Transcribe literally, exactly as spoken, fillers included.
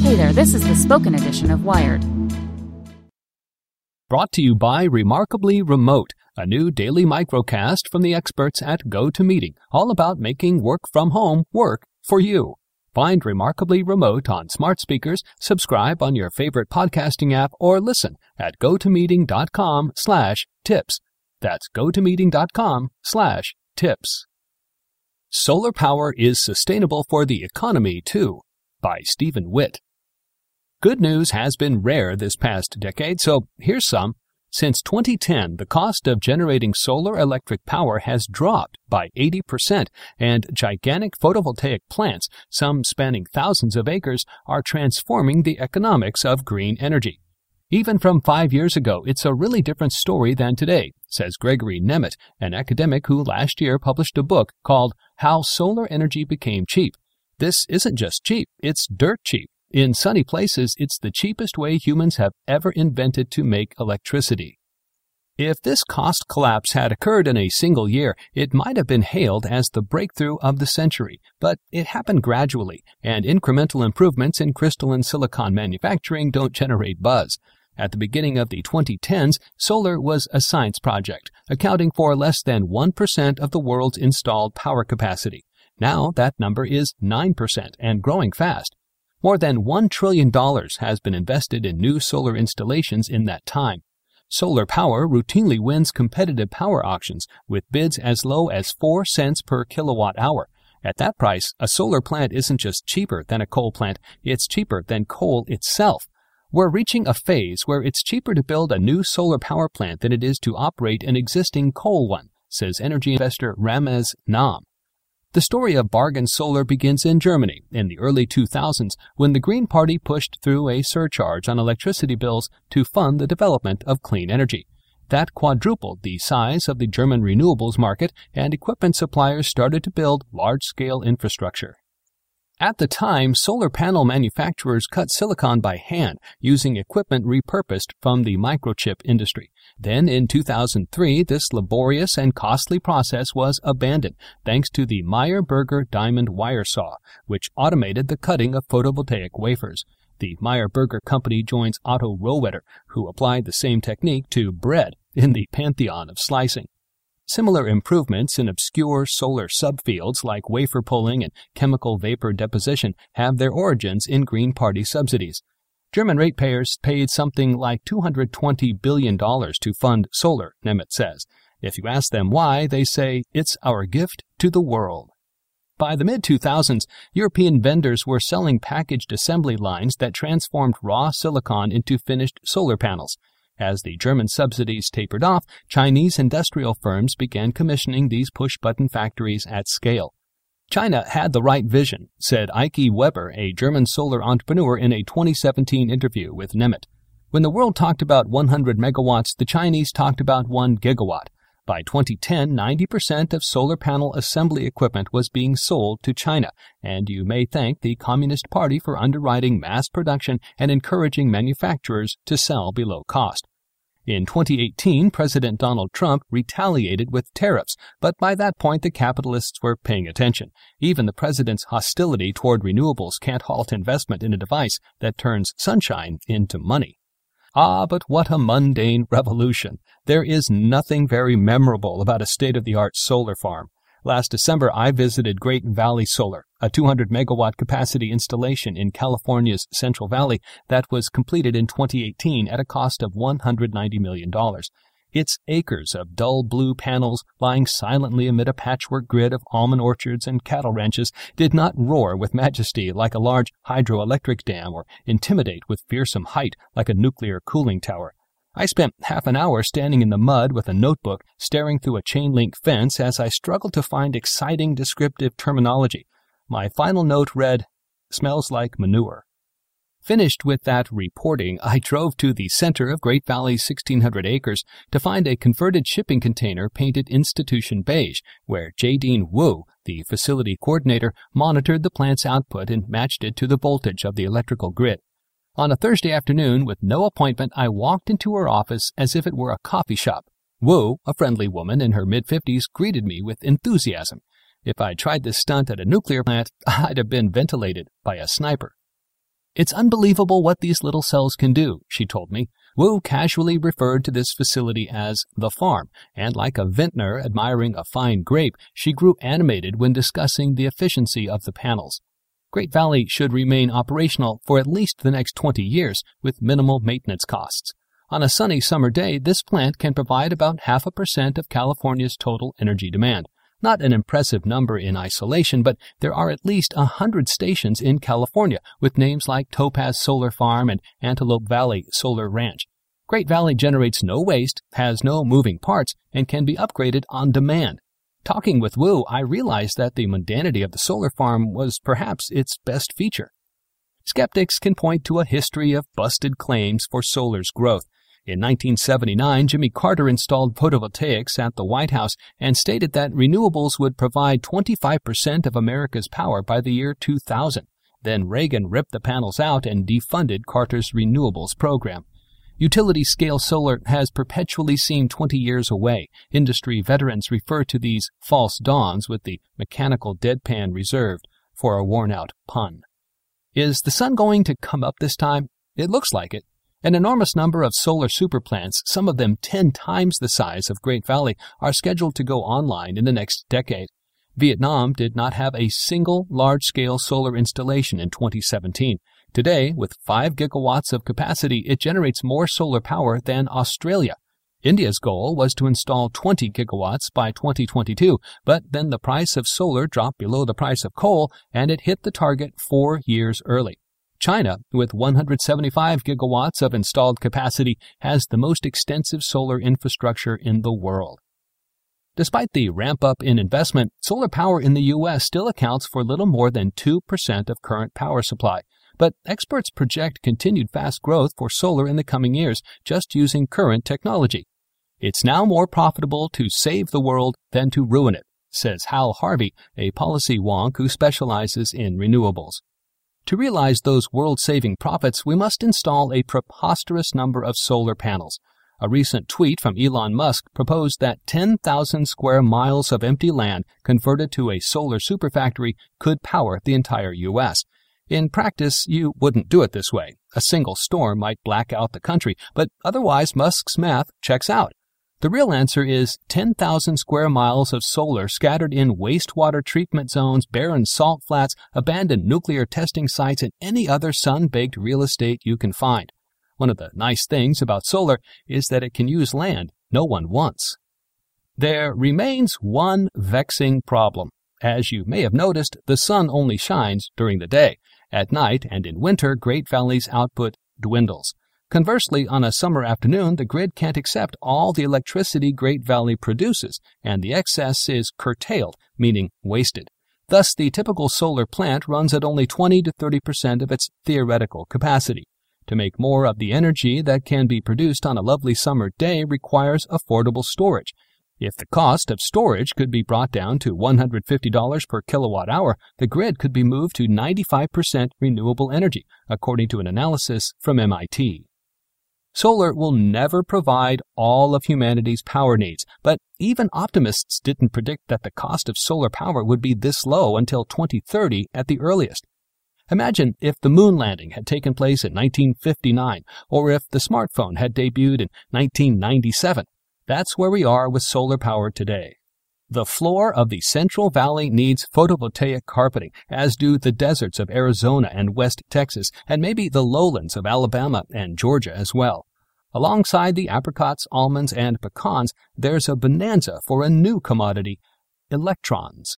Hey there, this is the spoken edition of Wired. Brought to you by Remarkably Remote, a new daily microcast from the experts at GoToMeeting, all about making work from home work for you. Find Remarkably Remote on smart speakers, subscribe on your favorite podcasting app, or listen at gotomeeting.com slash tips. That's gotomeeting.com slash tips. Solar Power is Sustainable for the Economy, Too, by Stephen Witt. Good news has been rare this past decade, so here's some. Since twenty ten, the cost of generating solar electric power has dropped by eighty percent, and gigantic photovoltaic plants, some spanning thousands of acres, are transforming the economics of green energy. Even from five years ago, it's a really different story than today, says Gregory Nemeth, an academic who last year published a book called How Solar Energy Became Cheap. This isn't just cheap, it's dirt cheap. In sunny places, it's the cheapest way humans have ever invented to make electricity. If this cost collapse had occurred in a single year, it might have been hailed as the breakthrough of the century, but it happened gradually, and incremental improvements in crystalline silicon manufacturing don't generate buzz. At the beginning of the twenty tens, solar was a science project, accounting for less than one percent of the world's installed power capacity. Now that number is nine percent and growing fast. More than one trillion dollars has been invested in new solar installations in that time. Solar power routinely wins competitive power auctions with bids as low as four cents per kilowatt hour. At that price, a solar plant isn't just cheaper than a coal plant, it's cheaper than coal itself. We're reaching a phase where it's cheaper to build a new solar power plant than it is to operate an existing coal one, says energy investor Ramez Naam. The story of bargain solar begins in Germany in the early two thousands when the Green Party pushed through a surcharge on electricity bills to fund the development of clean energy. That quadrupled the size of the German renewables market, and equipment suppliers started to build large-scale infrastructure. At the time, solar panel manufacturers cut silicon by hand using equipment repurposed from the microchip industry. Then in two thousand three, this laborious and costly process was abandoned thanks to the Meyer-Burger diamond wire saw, which automated the cutting of photovoltaic wafers. The Meyer-Burger company joins Otto Rohwedder, who applied the same technique to bread in the pantheon of slicing. Similar improvements in obscure solar subfields like wafer pulling and chemical vapor deposition have their origins in Green Party subsidies. German ratepayers paid something like two hundred twenty billion dollars to fund solar, Nemeth says. If you ask them why, they say, it's our gift to the world. By the mid two thousands, European vendors were selling packaged assembly lines that transformed raw silicon into finished solar panels. As the German subsidies tapered off, Chinese industrial firms began commissioning these push-button factories at scale. China had the right vision, said Eike Weber, a German solar entrepreneur, in a twenty seventeen interview with Nemeth. When the world talked about one hundred megawatts, the Chinese talked about one gigawatt. By twenty ten, ninety percent of solar panel assembly equipment was being sold to China, and you may thank the Communist Party for underwriting mass production and encouraging manufacturers to sell below cost. In twenty eighteen, President Donald Trump retaliated with tariffs, but by that point the capitalists were paying attention. Even the president's hostility toward renewables can't halt investment in a device that turns sunshine into money. Ah, but what a mundane revolution. There is nothing very memorable about a state-of-the-art solar farm. Last December, I visited Great Valley Solar, a two hundred megawatt capacity installation in California's Central Valley that was completed in twenty eighteen at a cost of one hundred ninety million dollars. Its acres of dull blue panels lying silently amid a patchwork grid of almond orchards and cattle ranches did not roar with majesty like a large hydroelectric dam or intimidate with fearsome height like a nuclear cooling tower. I spent half an hour standing in the mud with a notebook, staring through a chain-link fence as I struggled to find exciting descriptive terminology. My final note read, "Smells like manure." Finished with that reporting, I drove to the center of Great Valley's sixteen hundred acres to find a converted shipping container painted institution beige, where Jadine Wu, the facility coordinator, monitored the plant's output and matched it to the voltage of the electrical grid. On a Thursday afternoon, with no appointment, I walked into her office as if it were a coffee shop. Wu, a friendly woman in her mid-fifties, greeted me with enthusiasm. If I'd tried this stunt at a nuclear plant, I'd have been ventilated by a sniper. "It's unbelievable what these little cells can do," she told me. Wu casually referred to this facility as the farm, and like a vintner admiring a fine grape, she grew animated when discussing the efficiency of the panels. Great Valley should remain operational for at least the next twenty years with minimal maintenance costs. On a sunny summer day, this plant can provide about half a percent of California's total energy demand. Not an impressive number in isolation, but there are at least a hundred stations in California with names like Topaz Solar Farm and Antelope Valley Solar Ranch. Great Valley generates no waste, has no moving parts, and can be upgraded on demand. Talking with Wu, I realized that the mundanity of the solar farm was perhaps its best feature. Skeptics can point to a history of busted claims for solar's growth. In nineteen seventy-nine, Jimmy Carter installed photovoltaics at the White House and stated that renewables would provide twenty-five percent of America's power by the year two thousand. Then Reagan ripped the panels out and defunded Carter's renewables program. Utility-scale solar has perpetually seemed twenty years away. Industry veterans refer to these false dawns with the mechanical deadpan reserved for a worn-out pun. Is the sun going to come up this time? It looks like it. An enormous number of solar superplants, some of them ten times the size of Great Valley, are scheduled to go online in the next decade. Vietnam did not have a single large-scale solar installation in twenty seventeen. Today, with five gigawatts of capacity, it generates more solar power than Australia. India's goal was to install twenty gigawatts by twenty twenty-two, but then the price of solar dropped below the price of coal, and it hit the target four years early. China, with one hundred seventy-five gigawatts of installed capacity, has the most extensive solar infrastructure in the world. Despite the ramp-up in investment, solar power in the U S still accounts for little more than two percent of current power supply. But experts project continued fast growth for solar in the coming years, just using current technology. It's now more profitable to save the world than to ruin it, says Hal Harvey, a policy wonk who specializes in renewables. To realize those world-saving profits, we must install a preposterous number of solar panels. A recent tweet from Elon Musk proposed that ten thousand square miles of empty land converted to a solar superfactory could power the entire U S In practice, you wouldn't do it this way. A single storm might black out the country, but otherwise Musk's math checks out. The real answer is ten thousand square miles of solar scattered in wastewater treatment zones, barren salt flats, abandoned nuclear testing sites, and any other sun-baked real estate you can find. One of the nice things about solar is that it can use land no one wants. There remains one vexing problem. As you may have noticed, the sun only shines during the day. At night and in winter, Great Valley's output dwindles. Conversely, on a summer afternoon, the grid can't accept all the electricity Great Valley produces, and the excess is curtailed, meaning wasted. Thus, the typical solar plant runs at only twenty to thirty percent of its theoretical capacity. To make more of the energy that can be produced on a lovely summer day requires affordable storage. If the cost of storage could be brought down to one hundred fifty dollars per kilowatt hour, the grid could be moved to ninety-five percent renewable energy, according to an analysis from M I T. Solar will never provide all of humanity's power needs, but even optimists didn't predict that the cost of solar power would be this low until twenty thirty at the earliest. Imagine if the moon landing had taken place in nineteen fifty-nine, or if the smartphone had debuted in nineteen ninety-seven. That's where we are with solar power today. The floor of the Central Valley needs photovoltaic carpeting, as do the deserts of Arizona and West Texas, and maybe the lowlands of Alabama and Georgia as well. Alongside the apricots, almonds, and pecans, there's a bonanza for a new commodity, electrons.